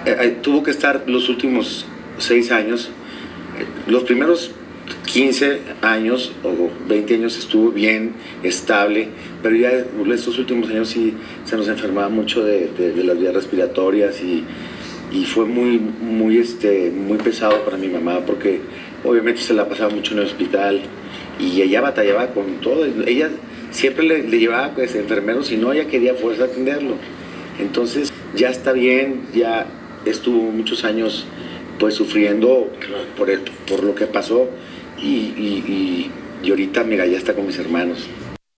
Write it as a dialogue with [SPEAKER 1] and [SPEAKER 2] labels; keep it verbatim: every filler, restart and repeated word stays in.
[SPEAKER 1] eh, tuvo que estar los últimos seis años, eh, los primeros quince años o veinte años estuvo bien, estable, pero ya estos últimos años sí se nos enfermaba mucho de, de, de las vías respiratorias y, y fue muy, muy, este, muy pesado para mi mamá porque obviamente se la pasaba mucho en el hospital y ella batallaba con todo. Ella siempre le, le llevaba pues, enfermeros y no, ella quería fuerza atenderlo. Entonces ya está bien, ya estuvo muchos años pues sufriendo por, el, por lo que pasó y, y, y, y ahorita mira, ya está con mis hermanos.